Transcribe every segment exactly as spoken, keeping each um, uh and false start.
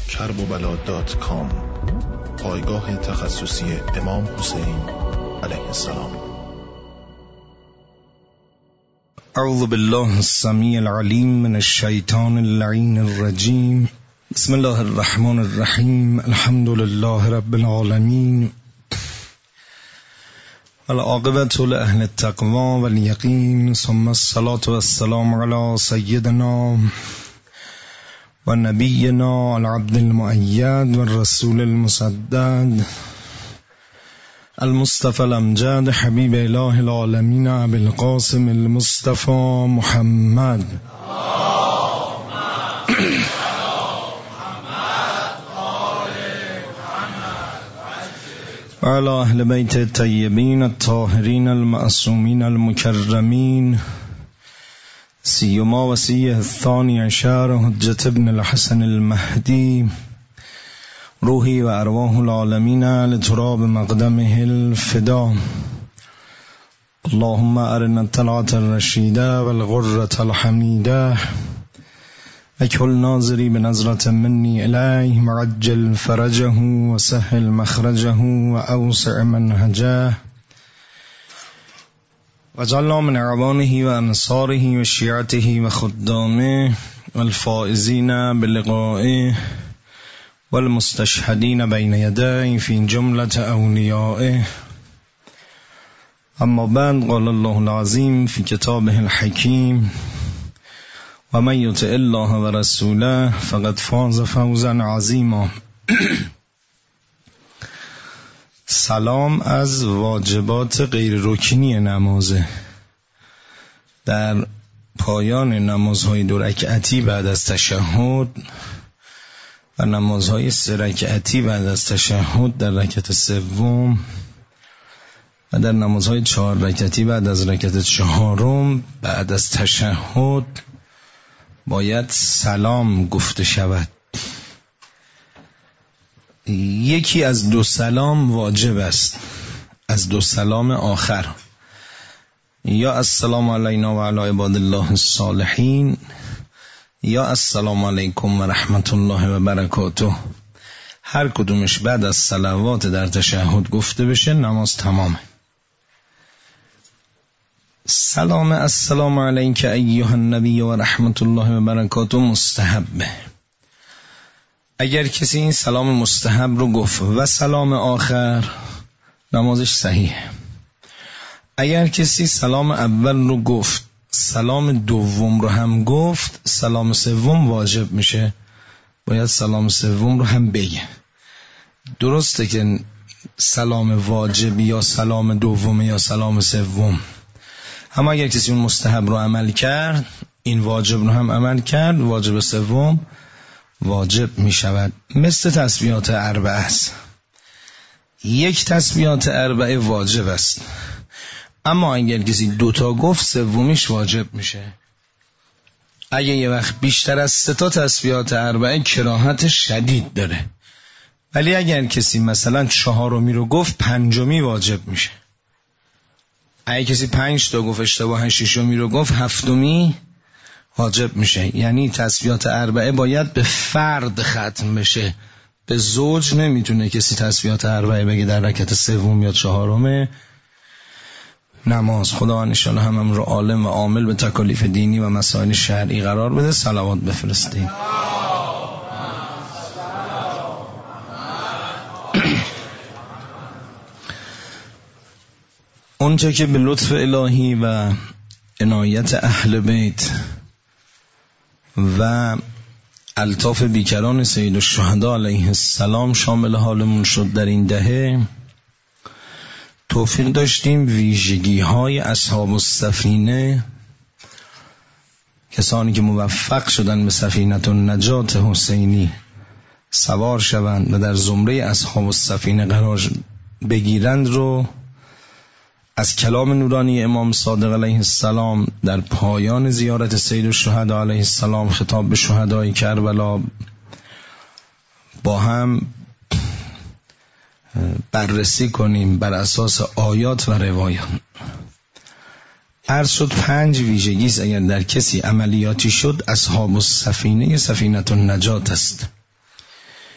کرب و بلا دات کام، پایگاه تخصصی امام حسین علیه السلام. اعوذ بالله السمیع العلیم من الشیطان اللعین الرجیم. بسم الله الرحمن الرحیم. الحمد لله رب العالمین والعاقبة لأهل التقوى واليقین، ثم الصلاة والسلام علی سیدنا و نبینا العبد المؤید و الرسول المسدد المصطفى الامجد حبیب اله العالمین ابی القاسم المصطفى محمد و علی اهل بیت الطیبین الطاهرین المعصومین المکرمین، سیما وصیه الثانی عشر حجت ابن الحسن المهدی، روحی و ارواح العالمین لتراب مقدمه الفدا. اللهم ارنا الطلعة الرشیده والغرة الحمیده اکل ناظری بنظرة منی الیه، معجل فرجه و سهل مخرجه و اوسع منهجه و جعلنا من اعوانه و انصاره و شیعته و خدامه والفائزین بلقائه والمستشهدین بین یدیه فی جملة اولیائه. اما بعد، قال الله العظیم فی کتابه الحکیم و من یطع الله و رسوله فقد فاز فوزا عظیما. سلام از واجبات غیر رکنی نمازه. در پایان نمازهای دو رکعتی بعد از تشهد و نمازهای سه رکعتی بعد از تشهد در رکعت سوم و در نمازهای چهار رکعتی بعد از رکعت چهارم بعد از تشهد باید سلام گفته شود. یکی از دو سلام واجب است، از دو سلام آخر، یا السلام علینا و علی عباد الله الصالحین یا السلام علیکم و رحمت الله و برکاته. هر کدومش بعد از صلوات در تشهد گفته بشه نماز تمامه. سلام السلام علیک ایها النبی و رحمت الله و برکاته مستحبه. اگر کسی این سلام مستحب رو گفت و سلام آخر، نمازش صحیحه. اگر کسی سلام اول رو گفت، سلام دوم رو هم گفت، سلام سوم واجب میشه، باید سلام سوم رو هم بگه. درسته که سلام واجب یا سلام دوم یا سلام سوم، اما اگر کسی اون مستحب رو عمل کرد، این واجب رو هم عمل کرد، واجب سوم واجب می شود. مثل تسبیحات اربعه است. یک تسبیحات اربعه واجب است، اما اگر کسی دوتا گفت سومیش واجب میشه. اگه یه وقت بیشتر از سه تا تسبیحات اربعه کراهت شدید داره، ولی اگر کسی مثلا چهارمی رو گفت پنجمی واجب میشه. اگه کسی پنج تا گفت اشتباها ششمی رو گفت هفتمی واجب میشه. یعنی تسبیحات اربعه باید به فرد ختم بشه، به زوج نمیتونه کسی تسبیحات اربعه بگه در رکعت سوم یا چهارم نماز. خدا ان شاء الله هممون رو عالم و عامل به تکالیف دینی و مسائل شرعی قرار بده. صلوات بفرستیم. اونچه که به لطف الهی و عنایت اهل بیت و الطاف بیکران سید الشهدا علیه السلام شامل حالمون شد در این دهه، توفیق داشتیم ویژگی های اصحاب السفینه، کسانی که موفق شدن به سفینه النجات حسینی سوار شوند و در زمره اصحاب السفینه قرار بگیرند رو از کلام نورانی امام صادق علیه السلام در پایان زیارت سید الشهدا علیه السلام خطاب به شهدای کربلا با هم بررسی کنیم بر اساس آیات و روایات. عرض شد پنج ویژگی است اگر در کسی عملیاتی شد اصحاب السفینه سفینه النجات است.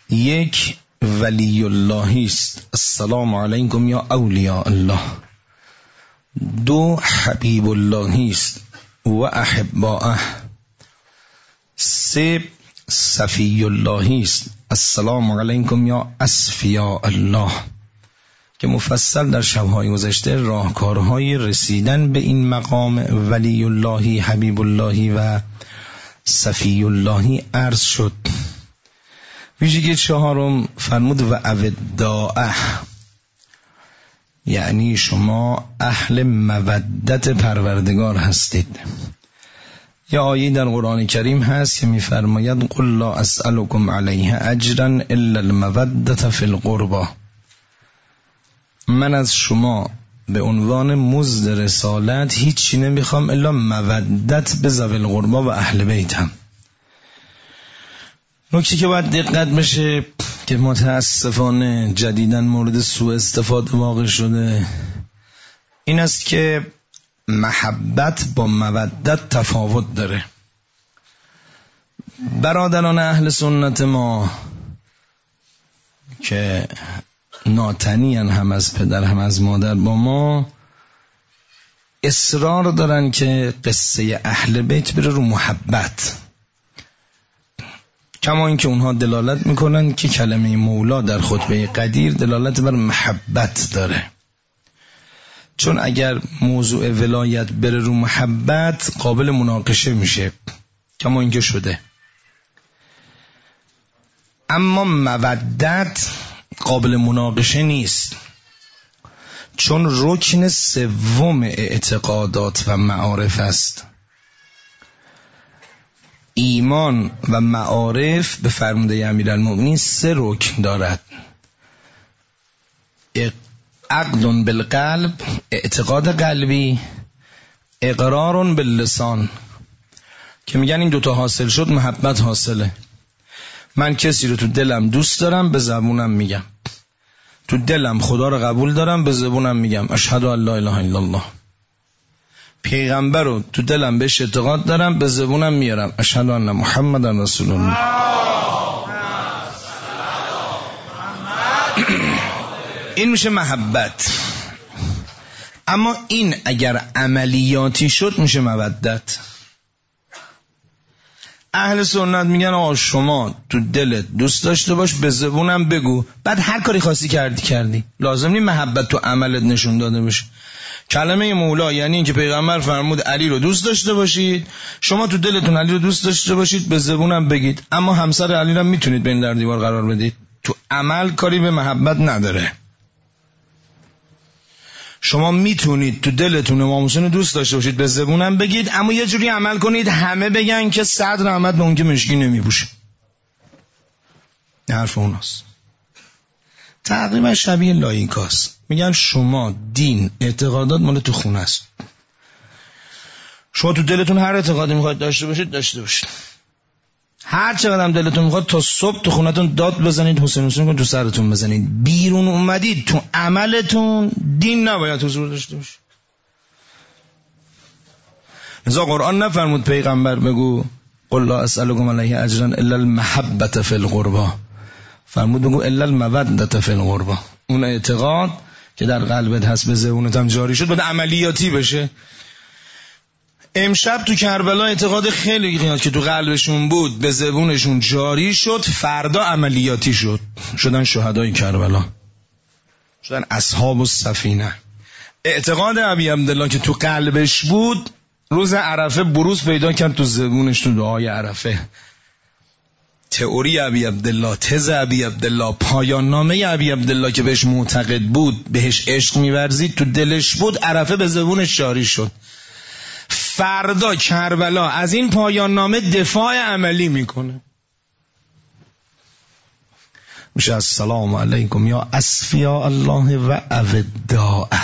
یک ولی اللهی است، السلام علیکم یا اولیاء الله. دو حبیب اللهی است و احباءه. سه صفی اللهی است، السلام علیکم یا اصفیاء الله، که مفصل در شبهای گذشته راهکارهای رسیدن به این مقام ولی اللهی، حبیب اللهی و صفی اللهی عرض شد. ویژگی چهارم فرمود و اوداعه، یعنی شما اهل مودت پروردگار هستید. یا آیه در قرآن کریم هست که می‌فرماید قل لا اسألكم علیه اجرا الا المودة فی القربى، من از شما به عنوان مزد رسالت هیچی نمیخوام الا مودت به ذوی القربى و اهل بیتم. نکته که باید دقت بشه که متاسفانه جدیداً مورد سوء استفاده واقع شده این است که محبت با مودت تفاوت داره. برادران اهل سنت ما که ناتنیان هم از پدر هم از مادر با ما اصرار دارن که قصه اهل بیت بره رو محبت، کما اینکه اونها دلالت میکنن که کلمه مولا در خطبه قدیر دلالت بر محبت داره، چون اگر موضوع ولایت بره رو محبت قابل مناقشه میشه، کما اینکه شده. اما مودت قابل مناقشه نیست، چون رکن سوم اعتقادات و معارف است. ایمان و معارف به فرموده امیرالمؤمنین سه رکن دارد: عقد بالقلب، اعتقاد قلبی، اقرار باللسان، که میگن این دوتا حاصل شد محبت حاصله. من کسی رو تو دلم دوست دارم به زبونم میگم، تو دلم خدا رو قبول دارم به زبونم میگم اشهد ان لا اله الا الله. پیغمبر رو تو دلم بهش اعتقاد دارم به زبونم میارم اشهد ان محمد رسول الله. این میشه محبت. اما این اگر عملیاتی شد میشه مودت. اهل سنت میگن آقا شما تو دلت دوست داشته باش به زبونم بگو، بعد هر کاری خواستی کردی کردی، لازم نیست محبت تو عملت نشون داده بشه. کلمه مولا یعنی اینکه پیغمبر فرمود علی رو دوست داشته باشید، شما تو دلتون علی رو دوست داشته باشید به زبونم بگید، اما همسر علی رو میتونید بین در دیوار قرار بدید، تو عمل کاری به محبت نداره. شما میتونید تو دلتون امام حسین رو دوست داشته باشید به زبونم بگید، اما یه جوری عمل کنید همه بگن که صدر احمد به اون که مشکی نمیپوشه. حرف اوناست. تقریبا شبیه لاییکاست. میگن شما دین اعتقادات مال تو خونه است، شما تو دلتون هر اعتقادی میخواید داشته باشید داشته باشید، هر چقدر هم دلتون میخواد تا صبح تو خونتون داد بزنید حسین حسین کن تو سرتون بزنید، بیرون اومدید تو عملتون دین نباید حضور داشته باشه. لذا قرآن نفرمود پیغمبر بگو قل لا اسألكم علیه اجرا الا المحبة فی القربى، فرمود بگو الا المودة فی القربى. اون اعتقاد که در قلبت هست به زبونت هم جاری شد باید عملیاتی بشه. امشب تو کربلا اعتقاد خیلی قیاد که تو قلبشون بود به زبونشون جاری شد، فردا عملیاتی شد، شدن شهدای کربلا، شدن اصحاب السفینه. اعتقاد ابی عبدالله که تو قلبش بود روز عرفه بروز پیدا کرد تو زبونش تو دعای عرفه. تئوری ابی عبدالله، تز ابی عبدالله، پایان نامه ابی عبدالله که بهش معتقد بود، بهش عشق می‌ورزید، تو دلش بود، عرفه به زبونش جاری شد. فردا کربلا از این پایان نامه دفاع عملی میکنه، میشه السلام علیکم یا اصفیاء الله و اوداعه.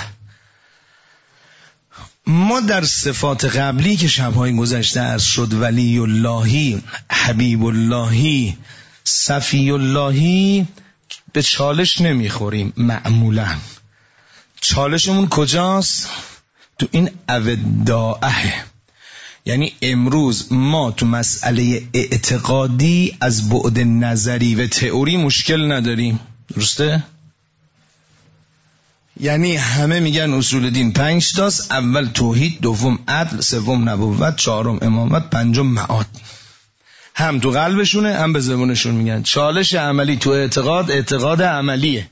ما در صفات قبلی که شبهای گذشته عرض شد ولی اللهی، حبیب اللهی، صفی اللهی، به چالش نمیخوریم. معمولا چالشمون کجاست؟ تو این اوداعه. یعنی امروز ما تو مسئله اعتقادی از بعد نظری و تئوری مشکل نداریم، درسته؟ یعنی همه میگن اصول دین پنج تاست، اول توحید، دوم عدل، سوم نبوت، چهارم امامت، پنجم معاد. هم تو قلبشونه هم به زبونشون میگن. چالش عملی تو اعتقاد، اعتقاد عملیه.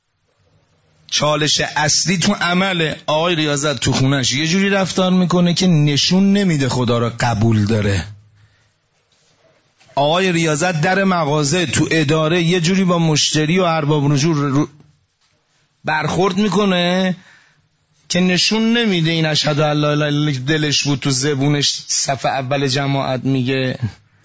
چالش اصلی تو عمله. آقای ریاضت تو خونش یه جوری رفتار میکنه که نشون نمیده خدا را قبول داره. آقای ریاضت در مغازه تو اداره یه جوری با مشتری و ارباب رجوع برخورد میکنه که نشون نمیده این اشهد ان لا اله الا الله دلش بود تو زبونش صف اول جماعت میگه.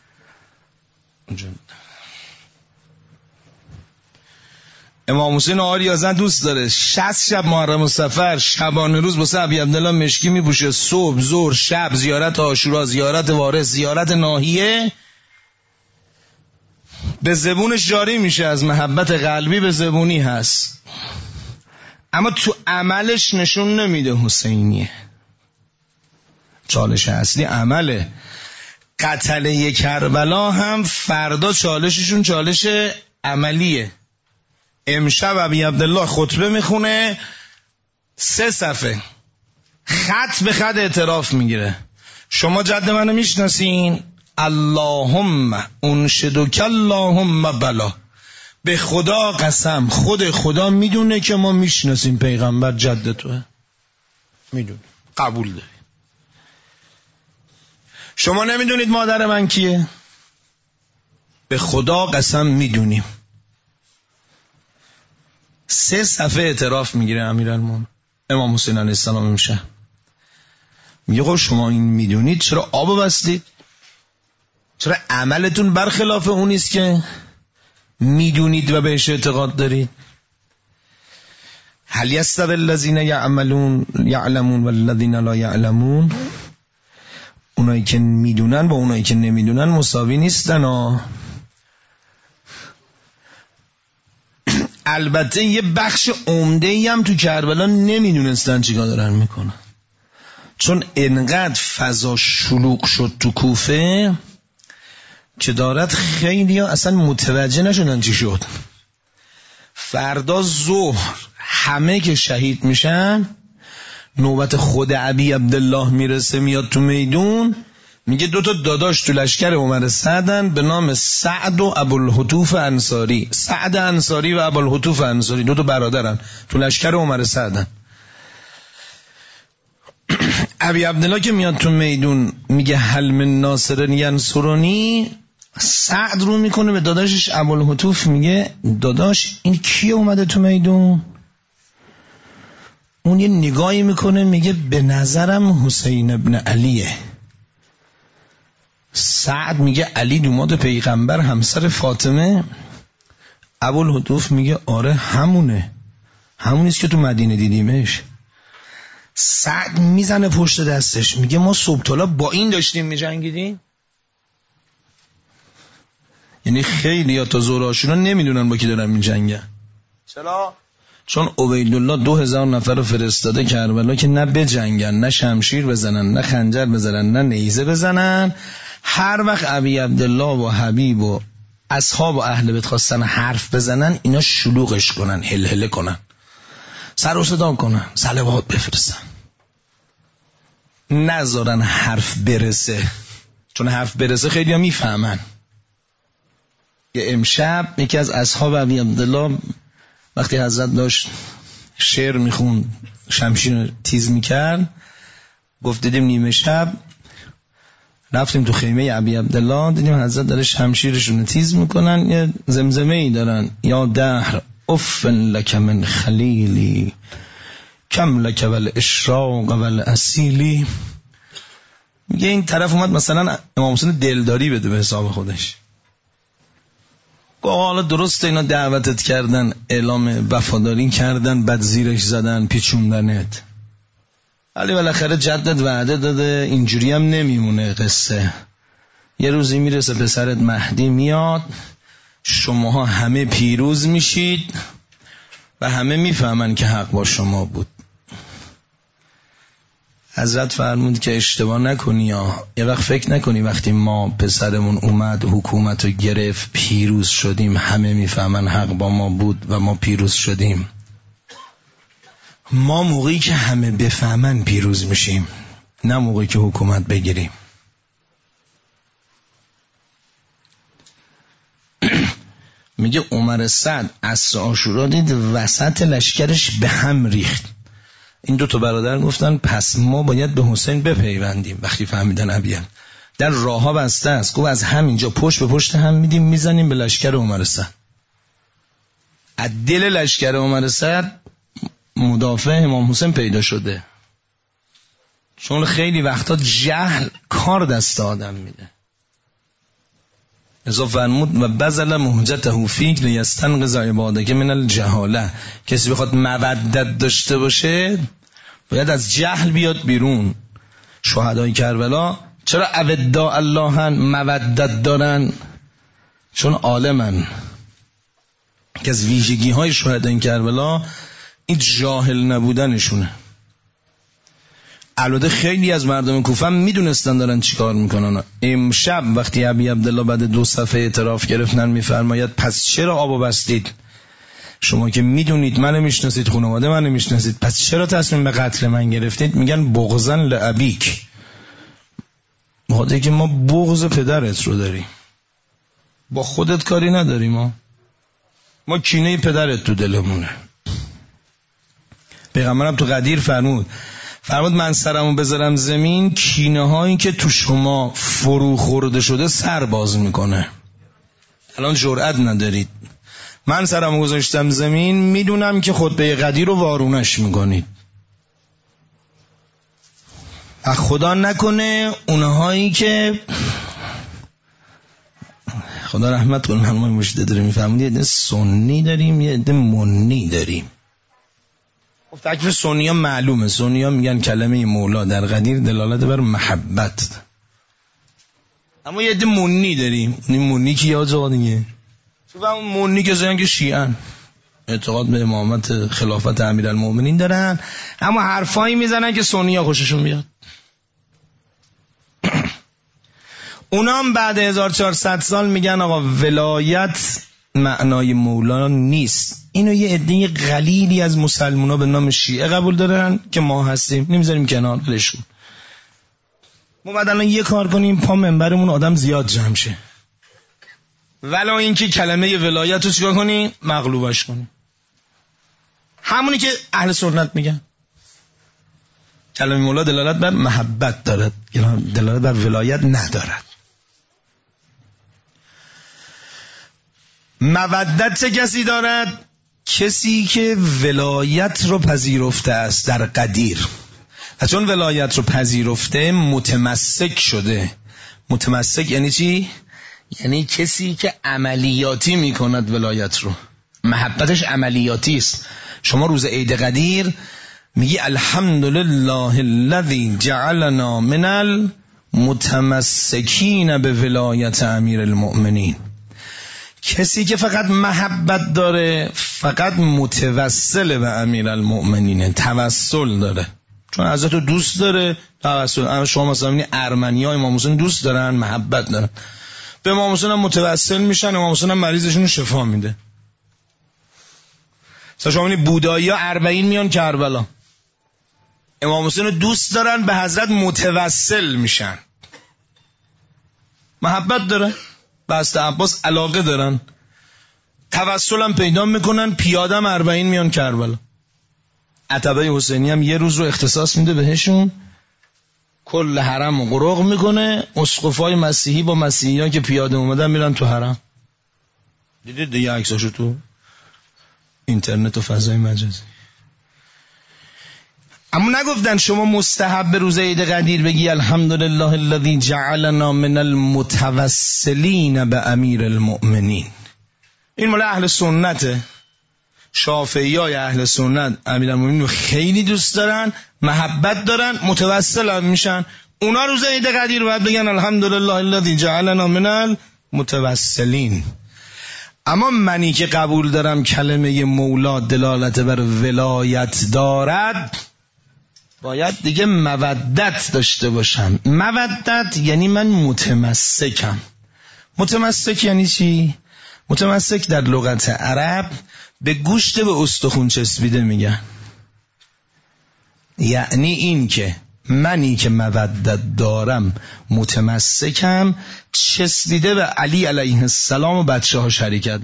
امام حسین آقای ریاضت دوست داره شصت شب محرم و صفر شبانه روز واسه ابی عبدالله مشکی میپوشه، صبح ظهر شب زیارت عاشورا، زیارت وارث، زیارت ناحیه، به زبونش جاری میشه، از محبت قلبی به زبونی هست، اما تو عملش نشون نمیده حسینیه. چالش اصلی عمله. قتله کربلا هم فردا چالششون چالش عملیه. امشب ابی عبدالله خطبه میخونه، سه صفحه خط به خط اعتراف میگیره. شما جد منو میشناسین؟ اللهم انشدک اللهم بلا. به خدا قسم خود خدا میدونه که ما میشناسیم پیغمبر جد توه، میدونه، قبول داره. شما نمیدونید مادر من کیه؟ به خدا قسم میدونیم. سه صفحه اعتراف میگیره امیرالمومنین امام حسین علیه السلام میشه. میگه خب شما این میدونید چرا آب بستید؟ چرا عملتون برخلاف اونیست که میدونید و بهش اعتقاد دارید؟ هل یستوی الذین یعملون یعلمون والذین لا یعلمون؟ اونایی که میدونن با اونایی که نمیدونن مساوی نیستن ها. البته یه بخش عمده‌ای هم تو کربلا نمیدونستن چیکار دارن میکنن، چون انقدر فضا شلوغ شد تو کوفه که دارد خیلی ها اصلا متوجه نشدن چی شد. فردا ظهر همه که شهید میشن، نوبت خود ابی عبدالله میرسه، میاد تو میدون، میگه دوتا داداش تو لشکر عمر سعدن به نام سعد و ابوالهتوف انصاری. سعد انصاری و ابوالهتوف انصاری دوتا برادرن، تو لشکر عمر سعدن. ابی عبدالله که میاد تو میدون میگه هل من ناصر ینصرنی، سعد رو میکنه به داداشش ابوالهتوف، میگه داداش این کی اومده تو میدون؟ اون یه نگاهی میکنه میگه به نظرم حسین ابن علیه. سعد میگه علی دوماد پیغمبر همسر فاطمه. ابوالهتوف میگه آره همونه، همونیست که تو مدینه دیدیمش. سعد میزنه پشت دستش میگه ما صبح طلا با این داشتیم میجنگیدیم. یعنی خیلی یا تا زوراشونا نمیدونن با کی دارن میجنگن. چرا؟ چون عبیدالله دو هزار نفر رو فرستاده کربلا که نه بجنگن، نه شمشیر بزنن، نه خنجر بزنن، نه نیزه بزنن. هر وقت ابی عبدالله و حبیب و اصحاب و اهل بیت خواستن حرف بزنن، اینا شلوغش کنن، هلهله کنن، سر و صدا کنن، صلوات بفرستن، نذارن حرف برسه، چون حرف برسه خیلی ها میفهمن. یه امشب یکی از اصحاب ابی عبدالله وقتی حضرت داشت شعر میخون، شمشیر تیز میکرد، گفت دیدیم نیمه شب رفتیم تو خیمه ابی عبدالله، دیدیم حضرت داره شمشیرشون تیز میکنن، یه زمزمه ای دارن، یا دهر افن لک من خلیلی کم لک ول اشراق ول اسیلی. میگه این طرف اومد مثلا امام حسین دلداری بده به حساب خودش، حالا درسته اینا دعوتت کردن، اعلام وفاداری کردن، بعد زیرش زدن، پیچوندنت، ولی بالاخره جدت وعده داده، اینجوری هم نمیمونه قصه. یه روزی میرسه پسرت مهدی میاد، شماها همه پیروز میشید و همه میفهمن که حق با شما بود. حضرت فرمود که اشتباه نکنی یا یه وقت فکر نکنی وقتی ما پسرمون اومد حکومت رو گرفت پیروز شدیم همه میفهمن حق با ما بود و ما پیروز شدیم. ما موقعی که همه بفهمن پیروز میشیم، نه موقعی که حکومت بگیریم. میگه عمر سعد عصر عاشورا دید وسط لشکرش به هم ریخت. این دو تا برادر گفتن پس ما باید به حسین بپیوندیم. وقتی فهمیدن ابیان در راه ها بسته است، گفت از همینجا پشت به پشت هم میدیم میزنیم به لشکر عمر سعد. از دل لشکر عمر سعد مدافع امام حسین پیدا شده، چون خیلی وقتا جهل کار دست آدم میده. ازا فرمود و بذل مهجته فیک لیستنقذ عبادک من الجهاله. کسی بخواد مودت داشته باشه باید از جهل بیاد بیرون. شهدای کربلا چرا اوداء اللهن مودت دارن؟ چون عالمن. که از ویژگی های شهدای کربلا این جاهل نبودنشونه. البته خیلی از مردم کوفه میدونستن دارن چیکار میکنن. امشب وقتی ابی عبدالله بعد دو صفحه اعتراف گرفتن میفرماید پس چرا آبو بستید؟ شما که میدونید منو میشناسید، خانواده منو میشناسید، پس چرا تصمیم به قتل من گرفتید؟ میگن بغضن لابیک، بخاطر که ما بغض پدرت رو داریم، با خودت کاری نداریم. ما ما کینه پدرت تو دلمونه. پیغمبرم تو قدیر فرمود فرمود من سرمو بذارم زمین کینه هایی که تو شما فرو خورده شده سر باز میکنه. الان جرئت ندارید. من سرمو گذاشتم زمین، میدونم که خطبه قدیر رو وارونش میکنید. و خدا نکنه اونهایی که خدا رحمت کنه همه مشته داریم میفهمید یه عده سنی داریم یه عده منی داریم. تکفیر سنی ها معلومه. سنی ها میگن کلمه مولا در قدیر دلالت بر محبت، اما یه عده منی داریم. این منی که یا جا دیگه تو همون منی که زنگ شیعن اعتقاد به امامت خلافت امیرالمومنین دارن، اما حرفایی میزنن که سنی ها خوششون بیاد. اونا هم بعد هزار و چهارصد سال میگن آقا ولایت معنای مولا نیست. اینو یه عده قلیلی از مسلمونا به نام شیعه قبول دارن که ما هستیم، نمیذاریم کنار ولشون. ما بعد الان یه کار کنیم پا منبرمون آدم زیاد جمع شه، ولا اینکه کلمه ولایت رو چیکار کنیم؟ مغلوبش کنیم. همونی که اهل سنت میگن کلمه مولا دلالت بر محبت دارد، دلالت بر ولایت ندارد. مودت چه کسی دارد؟ کسی که ولایت رو پذیرفته است در قدیر، و چون ولایت رو پذیرفته متمسک شده. متمسک یعنی چی؟ یعنی کسی که عملیاتی میکند ولایت رو. محبتش عملیاتی است. شما روز عید قدیر میگی الحمدلله الذی جعلنا من المتمسکین به ولایت امیر المؤمنین. کسی که فقط محبت داره فقط متوسل به امیر المؤمنینه، توسل داره، چون حضرت رو دوست داره توسل. شما مثلا میبینی ارمنی‌ها امام حسین دوست دارن، محبت دارن، به امام حسین هم متوسل میشن، امام حسین هم مریضشون رو شفا میده. مثلا شما میبینی بودایی‌ها اربعین میان کربلا، امام حسین رو دوست دارن، به حضرت متوسل میشن، محبت دارن، به حضرت عباس علاقه دارن، توسل هم پیدا میکنن، پیاده هم اربعین میان کربلا. عتبه حسینی هم یه روز رو اختصاص میده بهشون، کل حرم قرق میکنه، اسقفای مسیحی با مسیحی ها که پیاده اومدن میرن تو حرم. دیدید دیگه عکساشو تو اینترنت و فضای مجازی. اما نگفتن شما مستحب به روز عید قدیر بگی الحمدلله الذی جعلنا من المتوسلین به امیر المؤمنین. این مال اهل سنته. شافعی های اهل سنت امیر المؤمنین رو خیلی دوست دارن، محبت دارن، متوسل هم میشن. اونا روز عید قدیر باید بگن الحمدلله الذی جعلنا من المتوسلین. اما منی که قبول دارم کلمه مولا دلالت بر ولایت دارد، باید دیگه مودت داشته باشم. مودت یعنی من متمسکم. متمسک یعنی چی؟ متمسک در لغت عرب به گوشت به استخون چسبیده میگن. یعنی این که منی که مودت دارم متمسکم، چسبیده به علی علیه السلام و بچه ها شریکت.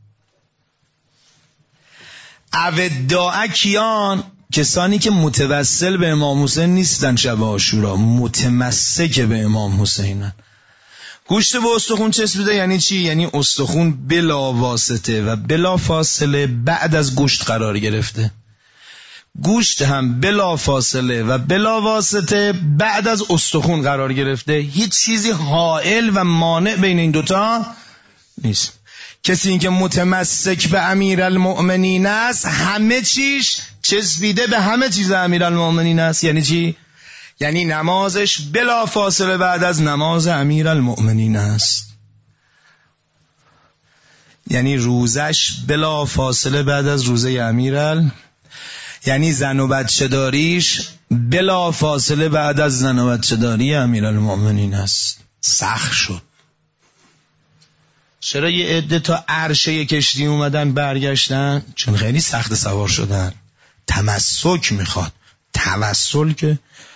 اوداع کیان؟ کسانی که متوسل به امام حسین نیستن شب عاشورا، متمسک به امام حسینن. گوشت به استخون چسبیده یعنی چی؟ یعنی استخون بلا واسطه و بلا فاصله بعد از گوشت قرار گرفته. گوشت هم بلا فاصله و بلا واسطه بعد از استخون قرار گرفته. هیچ چیزی حائل و مانع بین این دوتا نیست. کسی این که متمسک به امیرالمؤمنین است، همه چیش چسبیده به همه چیز امیرالمؤمنین است. یعنی چی؟ یعنی نمازش بلا فاصله بعد از نماز امیرالمؤمنین است. یعنی روزش بلا فاصله بعد از روزه امیرال، یعنی زن و بچه داریش بلا فاصله بعد از زن و بچه داری امیرالمؤمنین است. سخت شد. چرا یه عده تا عرشه کشتی اومدن برگشتن؟ چون خیلی سخت سوار شدن. تمسک میخواد. توسل که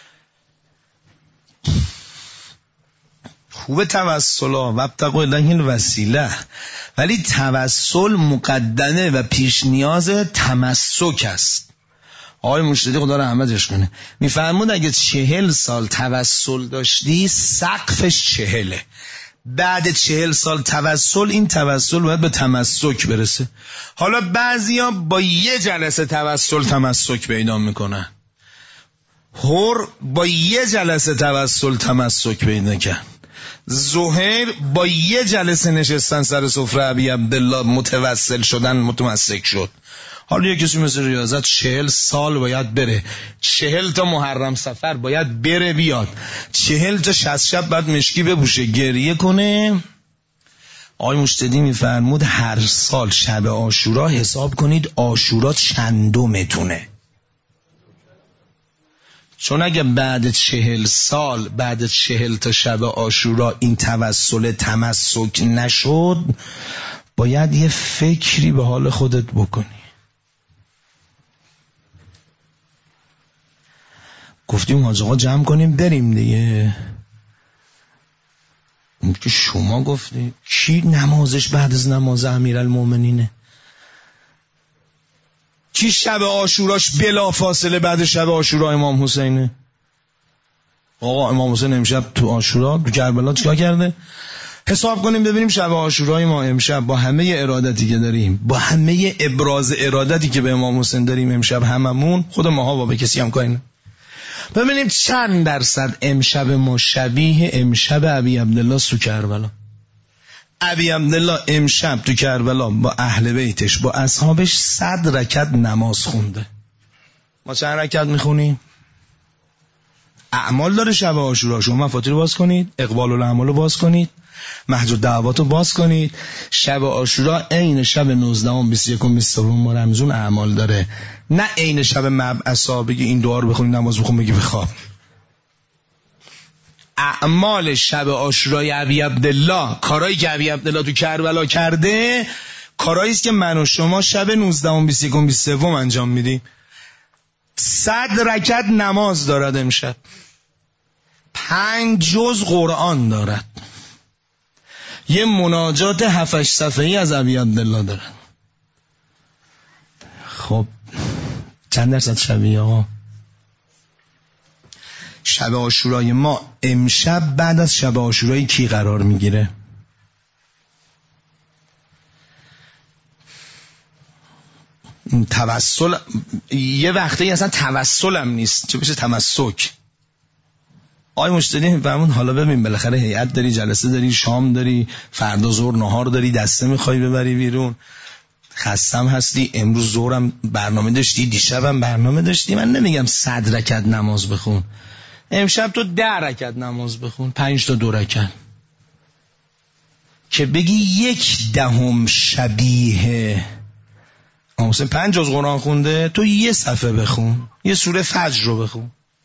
خوب توسلا وابتغوا الیه الوسیله، ولی توسل مقدمه و پیش نیاز تمسک است. آقای مرشدی خدا رحمتش کنه میفرمود اگه چهل سال توسل داشتی سقفش چهله. بعد چهل سال توسل، این توسل باید به تمسک برسه. حالا بعضیا با یه جلسه توسل تمسک پیدا میکنن. هور با یه جلسه توسل تمسک پیدا کرد. زهیر با یه جلسه نشستن سر سفره ابی عبدالله متوسل شدن، متمسک شد. حالا یه کسی مثل ریاضت چهل سال باید بره، چهل تا محرم سفر باید بره بیاد، چهل تا شصت شب بعد مشکی بپوشه گریه کنه. آقای مجتدی میفرمود هر سال شب عاشورا حساب کنید عاشورا چندمتونه. چون اگه بعد چهل سال بعد چهل تا شب عاشورا این توسل تمسک نشد، باید یه فکری به حال خودت بکنی. گفتیم حاج آقا جمع کنیم بریم دیگه. اون که شما گفتی کی نمازش بعد از نماز امیرالمومنینه؟ کی شب عاشوراش بلا فاصله بعد شب عاشورا امام حسینه؟ آقا امام حسین امشب تو عاشورا تو کربلا چیکار کرده؟ حساب کنیم ببینیم شب عاشورای ما امشب با همه ارادتی که داریم، با همه ابراز ارادتی که به امام حسین داریم امشب هممون، خود ماها با به کسی هم کاری نه، ببینیم چند درصد امشب ما شبیه امشب ابی عبدالله تو کربلا. ابی عبدالله امشب تو کربلا با اهل بیتش با اصحابش صد رکعت نماز خونده. ما چند رکعت میخونیم؟ اعمال داره شب عاشورا. شما مفاتیح رو باز کنید، اقبال الاعمال رو باز کنید، محض دعوات رو باز کنید. شب عاشورا عین شب نوزدهم بیست و یکم بیست و دوم رمضان اعمال داره، نه عین شب مبعثا بگی این دعا رو بخونی نماز بخون بگی بخواب. اعمال شب عاشورای ابی عبدالله، کارایی که ابی عبدالله تو کربلا کرده، کارایی است که من و شما شب نوزدهم بیست و یکم بیست و سوم انجام میدیم. صد رکعت نماز دارد امشب، پنج جز قرآن دارد، یه مناجات هفت هشت صفحه‌ای از ابی عبدالله دارد. خب چند درصد شبیه ها؟ شب عاشورای ما امشب بعد از شب عاشورای کی قرار میگیره؟ توسل یه وقتی اصلا توسل هم نیست، چه بشه تمسک. آقای مجتدی میفهمون حالا ببین بالاخره هیئت داری، جلسه داری، شام داری، فردا ظهر نهار داری، دسته میخوای ببری بیرون، خستم هستی، امروز ظهرم برنامه داشتی، دیشبم برنامه داشتی. من نمیگم صد رکعت نماز بخون، امشب تو ده رکعت نماز بخون، پنج تا دو رکعت، که بگی یک دهم شبیه امام حسین پنج جز قرآن خونده، تو یه صفحه بخون، یه سوره فجر رو بخون،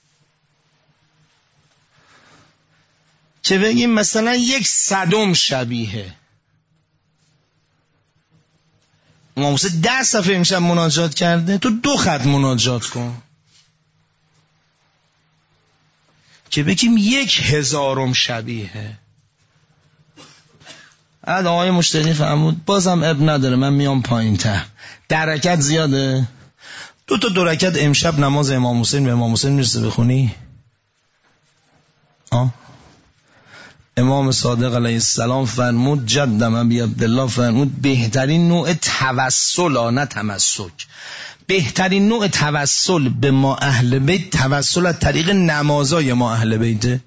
که بگیم مثلا یک صدم شبیه. امام حسین ده صفحه امشب مناجات کرده، تو دو خط مناجات کن که بگیم یک هزارم شبیه. بعد آقای مشتری فرمود بازم اب نداره، من میام پایین ته. در رکعت زیاده؟ دو تا دو رکعت امشب نماز امام حسین به امام حسین میرسه بخونی؟ آه امام صادق علیه السلام فرمود، جدم ابی عبدالله فرمود بهترین نوع توسل، نه تمسک، بهترین نوع توسل به ما اهل بیت توسل از طریق نمازای ما اهل بیته.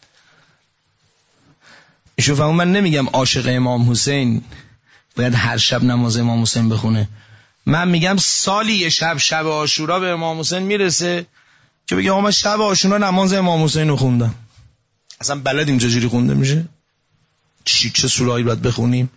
ایشون فرمود من نمیگم عاشق امام حسین باید هر شب نماز امام حسین بخونه، من میگم سالی یه شب شب عاشورا به امام حسین میرسه که بگه آقا من شب عاشورا نماز امام حسین رو خوندم. اصلا بلدیم چجوری خونده میشه؟ چی چه سوره‌ای باید بخونیم؟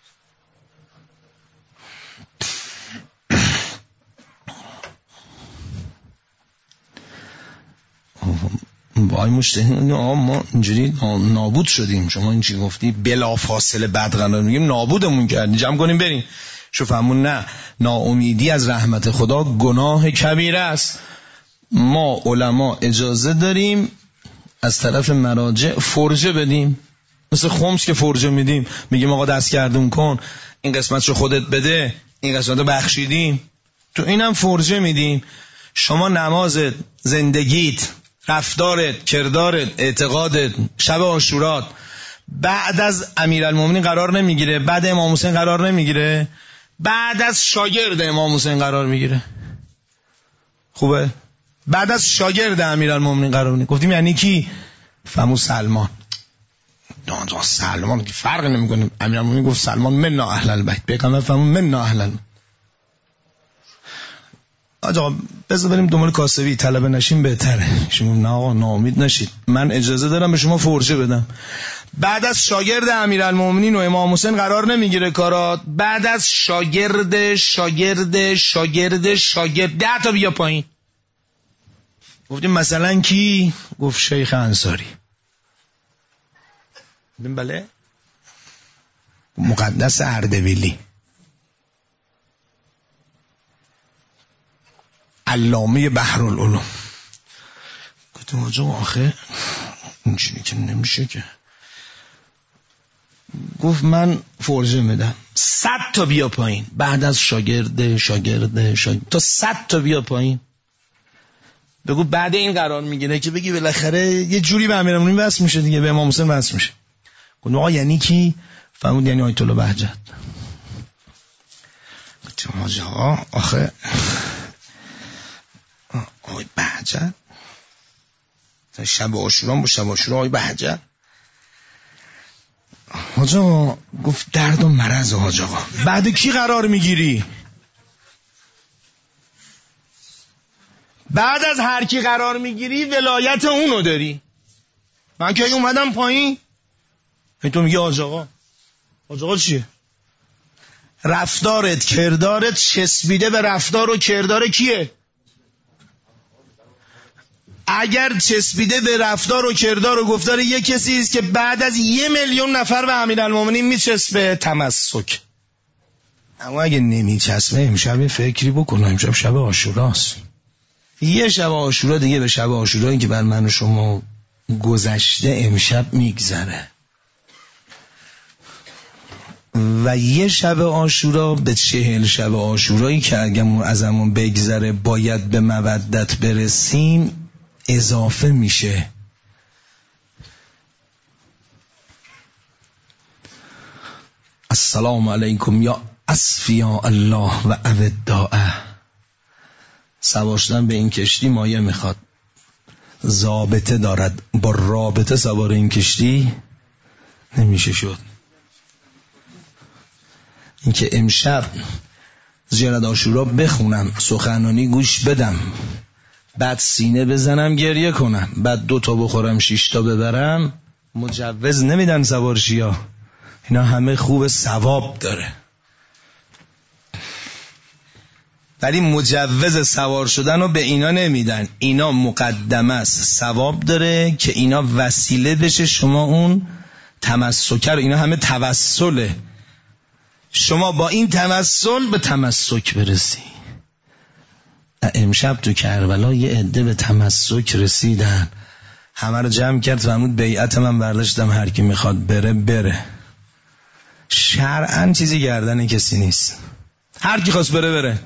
وای مشتهی آقا ما اینجوری نابود شدیم، شما این چی گفتی بلا فاصله بد قرار میگیم نابودمون کردی، جمع کنیم بریم. شو فهمون نه، ناامیدی از رحمت خدا گناه کبیره است. ما علما اجازه داریم از طرف مراجع فرجه بدیم، مثل خمس که فرجه میدیم، میگیم آقا دست گردون کن، این قسمتشو خودت بده، این قسمتو بخشیدیم، تو اینم فرجه میدیم. شما نمازت، زندگیت، رفتارت، کردارت، اعتقادت، شب عاشورات بعد از امیرالمومنین قرار نمیگیره، بعد امام حسین قرار نمیگیره، بعد از شاگرد امام حسین قرار میگیره. خوبه؟ بعد از شاگرد امیرالمومنین قرار میگیره. گفتیم یعنی کی؟ فهمو سلمان. نه نه سلمان که فرق نمیکنه. امیرالمومنین گفت سلمان منا اهل البیت، پیغمبر فهمو منا اهل البیت. آقا بذار بریم دنبال کاسبی، طلبه نشیم بهتره. شما نه آقا ناامید نشید، من اجازه دارم به شما فرجه بدم. بعد از شاگرد امیرالمومنین و امام حسین قرار نمیگیره کارات، بعد از شاگرد شاگرد شاگرد شاگرد ده تا بیا پایین. گفتیم مثلا کی؟ گفت شیخ انصاری. گفتیم بله. مقدس اردبیلی، علامه بحرالعلوم. گفتم آجا آخه اینجوری که نمیشه که. گفت من فرجه میدم صد تا بیا پایین، بعد از شاگرد شاگرد شاگرد تا صد تا بیا پایین. بگو بعد این قرار میگیره که بگی بالاخره یه جوری به امیرالمومنین وصل میشه دیگه، به امام حسین وصل میشه. گفتم آقا یعنی کی؟ فهمید یعنی آیت الله بهجت. گفتم آجا آخه آقای بهجت شب عاشورا با شب عاشورا آقای بهجت. حاج آقا گفت درد و مرض. حاج آقا بعد کی قرار میگیری؟ بعد از هر کی قرار میگیری ولایت اونو داری. من که اومدم پایین تو میگی حاج آقا. حاج آقا چیه؟ رفتارت کردارت چسبیده به رفتار و کردار کیه؟ اگر چسبیده به رفتار و کردار و گفتار یک کسی است که بعد از یه میلیون نفر به امیرالمومنین میچسبه تمسک. اما اگه نمیچسبه امشب یه فکری بکنه، امشب شب عاشوراست، یه شب عاشورا دیگه به شب عاشورایی که بر من و شما گذشته امشب میگذره و یه شب عاشورا به چهل شب عاشورایی که اگه ازمون بگذره باید به مودت برسیم اضافه میشه. السلام علیکم یا اصفیا الله و اوداعه. سوار شدن به این کشتی مایه میخواد، ضابطه دارد، با رابطه سوار این کشتی نمیشه شد. اینکه امشب زیارت عاشورا بخونم، سخنرانی گوش بدم، بعد سینه بزنم گریه کنم، بعد دو تا بخورم شش تا ببرم، مجوز نمیدن سوار شیا. اینا همه خوب ثواب داره. ولی مجوز سوار شدن رو به اینا نمیدن. اینا مقدمه است، ثواب داره که اینا وسیله بشه شما اون تمسک رو. اینا همه توسله، شما با این توسل به تمسک برسی. امشب تو کربلا یه عده به تمسک رسیدن، همه رو جمع کرد فرمود بیعت من برداشتم، هر کی میخواد بره بره. شرعاً چیزی گردن کسی نیست، هر کی خواست بره بره.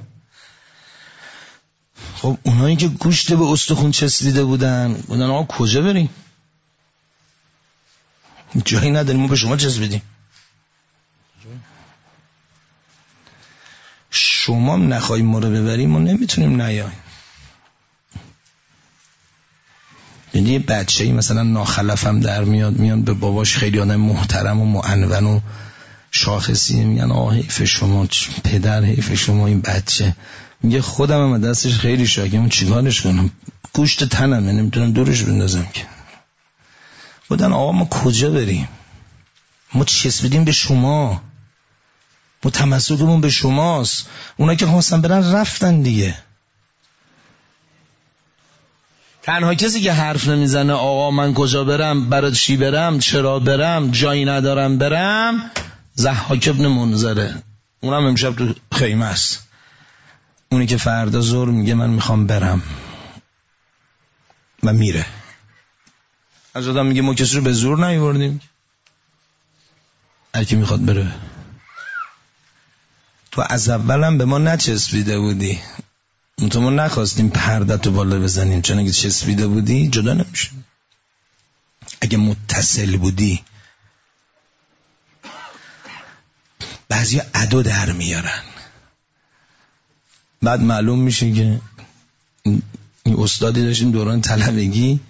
خب اونایی که گوشت به استخون چسبیده بودن بودن آقا کجا بریم؟ جایی نداریم، ما به شما چسبیدیم. شما نخواهیم ما رو ببریم ما نمیتونیم نیاییم. یعنی یه بچه‌ای مثلا ناخلفم در میاد، میان به باباش خیلی آدم محترم و معنون و شاخصی، میگن آه حیف شما پدر، حیف شما این بچه. میگه خودم هم دستش خیلی شاکم، چیکارش کنم؟ گوشت تنمه، نمیتونم دورش بندازم که. بودن آقا ما کجا بریم؟ ما چسبیدیم به شما، ما تمسکمون به شماست. اونا که خواستن برن رفتن دیگه. تنها کسی که حرف نمیزنه آقا من کجا برم، برای چی برم، چرا برم، جایی ندارم برم، ضحاک ابن منذره. اونم امشب تو خیمه است. اونی که فردا ظهر میگه من میخوام برم و میره. از آدم میگه ما کسی رو به زور نیاوردیم، هر کی میخواد بره. تو از اولم به ما نچسبیده بودی، تو ما نخواستیم پردتو بالا بزنیم، چون اگه چسبیده بودی جدا نمیشیم. اگه متصل بودی. بعضی عدو در میارن، بعد معلوم میشه که این استادی داشتیم دوران طلبگی،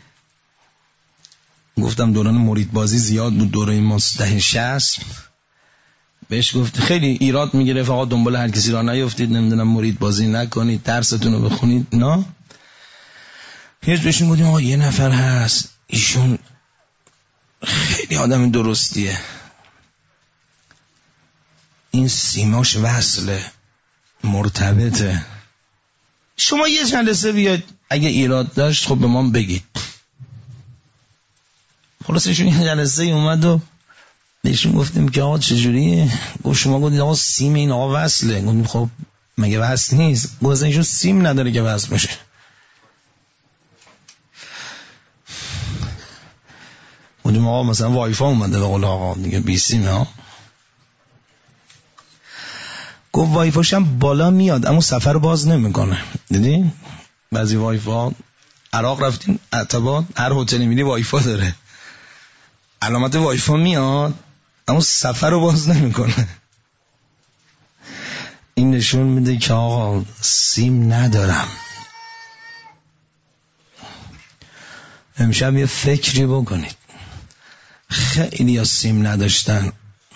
گفتم دوران مرید بازی زیاد بود، دوره ما ده شصت، بهش گفت خیلی ایراد میگیره فقط دنبال هر کسی را نیفتید، نمیدونم مرید بازی نکنید، درستون رو بخونید. نه هیچ بهشون بودیم آقا یه نفر هست ایشون خیلی آدم درستیه، این سیماش وصله مرتبطه، شما یه جلسه بیاید اگه ایراد داشت خب به ما بگید. خلاص ایشون یه جلسه اومد و بهشون گفتیم که آقا چجوریه؟ گفت شما گفتید آقا سیم این آقا وصله. گفتیم خب مگه وصل نیست؟ گفت ایشون سیم نداره که وصل بشه. گفتیم آقا مثلا وایفا اومده به قول آقا دیگه بی سیم ها. گفت وایفاش هم بالا میاد اما سفر باز نمیکنه. دیدی بعضی وایفا عراق رفتیم عتبات هر هتلی میری وایفا داره، علامت وایفا میاد اما سفر رو باز نمیکنه. این نشون میده که آقا سیم ندارم. امشب یه فکری بکنید. خیلی یا سیم نداشتن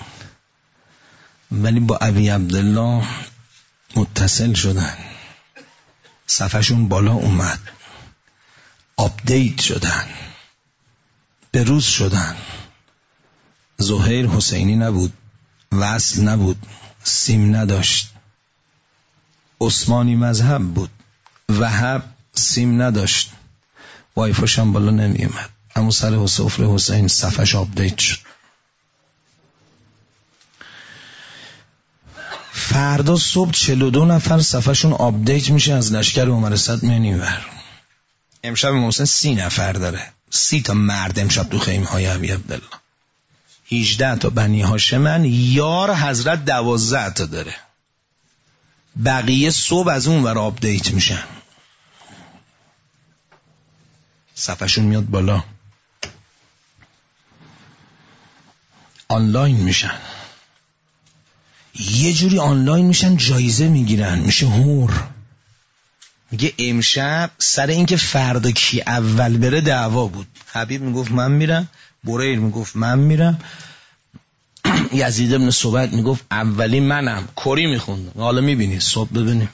ولی با ابی عبدالله متصل شدن، صفحشون بالا اومد، آپدیت شدن، بروز شدن. زهیر حسینی نبود، وصل نبود، سیم نداشت. عثمانی مذهب بود، وهب سیم نداشت، وایفاش هم بالا نمی اومد، اما سر سفره حسین صفحش آپدیت شد. فردا صبح چهل و دو نفر صفحشون آپدیت میشه از لشکر عمر صد منیور. امشب محسن سی نفر داره، سی تا مرد امشب تو خیمه های ابی عبدالله، هجده تا بنی هاشمن، یار حضرت دوازده تا داره، بقیه صبح از اون ور آپدیت میشن، صفحشون میاد بالا، آنلاین میشن، یه جوری آنلاین میشن جایزه میگیرن، میشه هور. میگه امشب سر این که فردا کی اول بره دعوا بود. حبیب میگفت من میرم، بریر میگفت من میرم، یزید ابن صبح میگفت اولی منم، کری میخوند. حالا میبینی صبح ببینیم.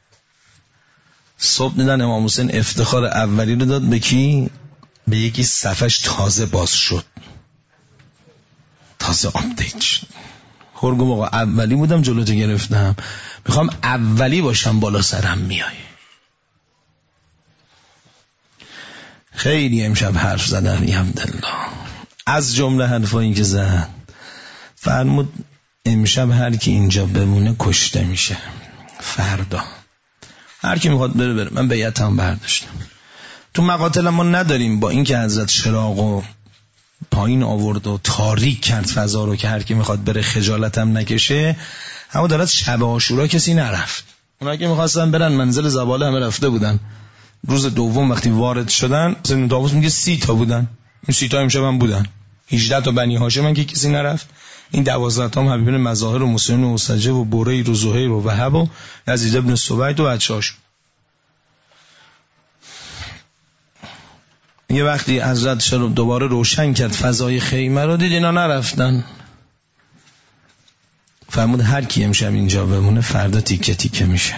صبح دیدن امام حسین افتخار اولی رو داد به کی؟ به یکی صفحش تازه باز شد، تازه آپدیت شد. خورگو آقا اولی بودم جلوتو گرفتم، میخوام اولی باشم بالا سرم میای. خیلی امشب حرف زدن ای عبدالله. از جمله حرفایی که زد فرمود امشب هر کی اینجا بمونه کشته میشه، فردا هر کی میخواد بره بره. من بیعتم برداشتم. تو مقاتل ما نداریم با اینکه حضرت چراغ و پایین آورد و تاریک کرد فضا رو که هر کی میخواد بره خجالتم نکشه، اما دارد شب عاشورا کسی نرفت. اونا که میخواستن برن منزل زباله همه رفته بودن. روز دوم وقتی وارد شدن سید طاووس میگه سی تا بودن، این سی تا امشب هم بودن. هجده تا بنی هاشم که کسی نرفت. این دوازده تا هم حبیب بن مظاهر و مسلم و اسجه و بریر و زهیر و وهب و یزید ابن سوید و بچه‌هاش. یه وقتی حضرت شروع دوباره روشن کرد فضای خیمه رو، دید اینا نرفتن. فرمود هر کی امشب اینجا بمونه فردا تیکه تیکه میشه.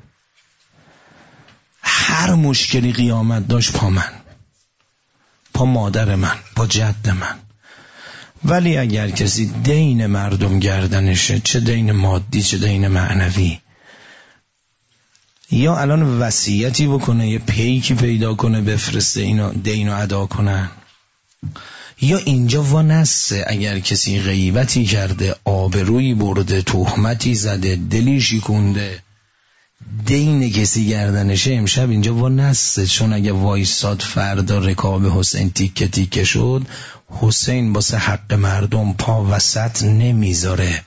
هر مشکلی قیامت داشت پا من، پا مادر من، پا جد من. ولی اگر کسی دین مردم گردنشه، چه دین مادی چه دین معنوی، یا الان وصیتی بکنه، یه پیکی پیدا کنه بفرسته اینا دینو ادا کنن، یا اینجا وانسته اگر کسی غیبتی کرده، آبرویی برده، تهمتی زده، دلی شکونده، دین کسی گردنشه، امشب اینجا وانسته. چون اگه وایساد فردا رکاب حسین تیکه تیکه شد، حسین باسه حق مردم پا وسط نمیذاره.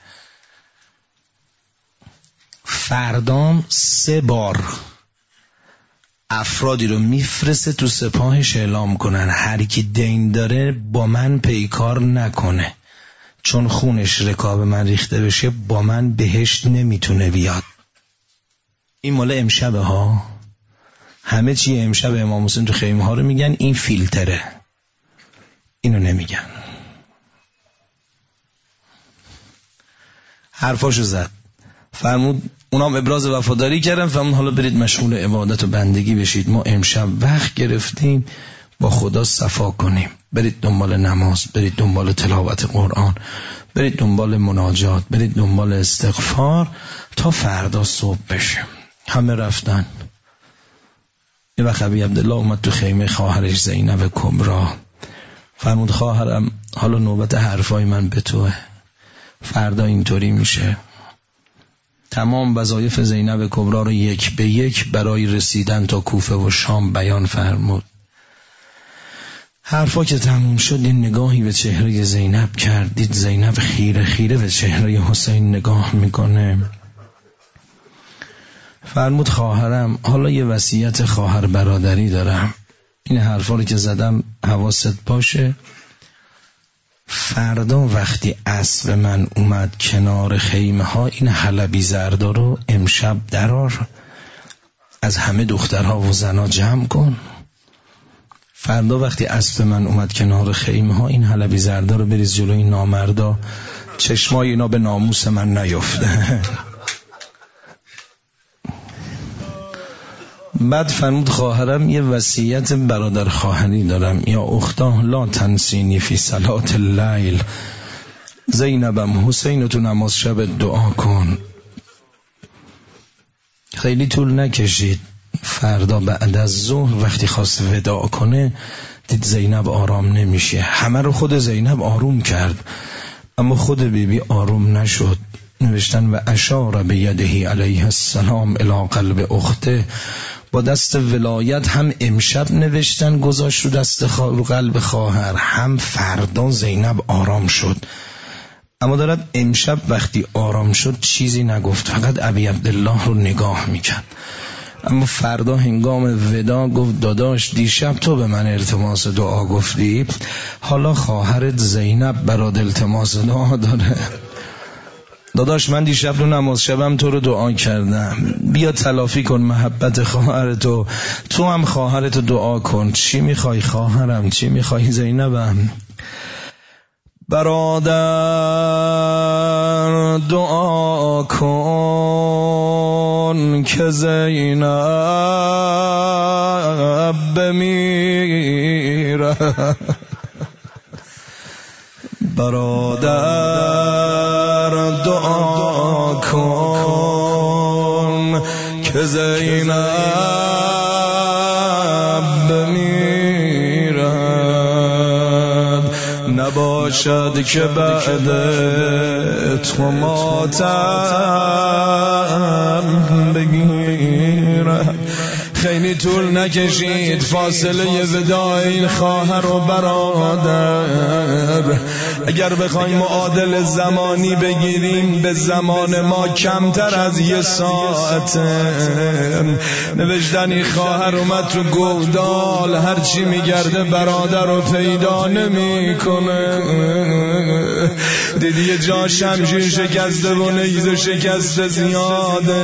فردام سه بار افرادی رو میفرسته تو سپاهش اعلام کنن هر کی دین داره با من پیکار نکنه، چون خونش رکاب من ریخته بشه با من بهشت نمیتونه بیاد. این مال امشبه ها، همه چی امشب امام حسین تو خیمه ها رو میگن، این فیلتره، اینو نمیگن. حرفاشو زد. فرمود اونام ابراز وفاداری کردن، فرمود حالا برید مشغول عبادت و بندگی بشید. ما امشب وقت گرفتیم با خدا صفا کنیم. برید دنبال نماز، برید دنبال تلاوت قرآن، برید دنبال مناجات، برید دنبال استغفار تا فردا صبح بشه. همه رفتن. یه وقت ابی عبدالله اومد تو خیمه خواهرش زینب کبری. فرمود خواهرم حالا نوبت حرفای من به توه، فردا اینطوری میشه. تمام وظایف زینب کبری رو یک به یک برای رسیدن تا کوفه و شام بیان فرمود. حرفا که تموم شد، این نگاهی به چهره زینب کرد، دید زینب خیره خیره به چهره حسین نگاه میکنه. فرمود خواهرم حالا یه وصیت خواهر برادری دارم، این حرفا رو که زدم حواست باشه. فردا وقتی اسب من اومد کنار خیمه ها، این حلبی زردا رو امشب درار، از همه دخترها و زنا جمع کن. فردا وقتی اسب من اومد کنار خیمه ها، این حلبی زردا رو بریز جلوی این نامردا، چشمای اینا به ناموس من نیفته. بعد فرمود خواهرم یه وصیت برادر خواهری دارم، یا اختا لا تنسینی فی صلات اللیل. زینبم حسین تو نماز شب دعا کن. خیلی طول نکشید، فردا بعد از ظهر وقتی خواست وداع کنه، دید زینب آرام نمیشه. همه رو خود زینب آروم کرد، اما خود بیبی آروم نشد. نوشتن و اشار بیدهی علیه السلام الی قلب اخته، با دست ولایت هم امشب نوشتن گذاشت رو دست خوا... رو قلب خواهر، هم فردا زینب آرام شد. اما دارد امشب وقتی آرام شد چیزی نگفت، فقط ابی عبدالله رو نگاه میکرد. اما فردا هنگام ودا گفت داداش دیشب تو به من التماس دعا گفتی، حالا خواهرت زینب برات التماس دعا داره. داداش من دیشب رو نماز شبم تو رو دعا کردم، بیا تلافی کن محبت خواهرتو، تو هم خواهرتو دعا کن. چی میخوای خواهرم، چی میخوای زینبم؟ برادر دعا کن که زینب بمیره. برادر دعا کن که زینب بمیرد، نباشد که بعد تو ماتم بگیرد. خیلی طول نکشید فاصله وداع این خواهر و برادر. اگر بخوایم معادل زمانی بگیریم به زمان ما کمتر از یه ساعت. نوشتن این خواهر اومد تو گودال، هرچی میگرده برادر رو پیدا نمی کنه. دیدی یه جا شمشیر شکسته و نیزه شکسته زیاده،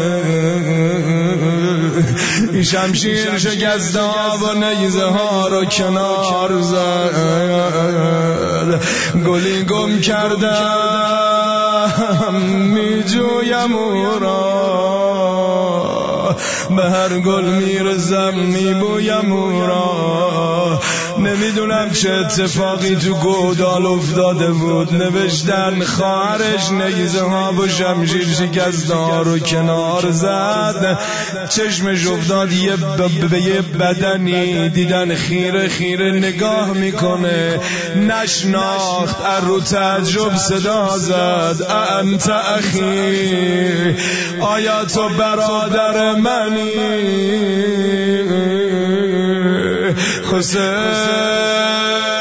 این شمشیر شکسته و نیزه ها رو کنار زد. گلی گم کردم می جویم او را، به هر گل میرزم میبویم او را. نمیدونم چه اتفاقی تو گودال افتاده بود. نوشتن خواهرش نیزه ها و شمشیر شکسته ها رو کنار زد، چشمش افتاد یه به یه بدنی، دیدن خیره خیره نگاه میکنه، نشناخت، رو تعجب صدا زد انت اخی، آیا تو برادر منی؟ حسین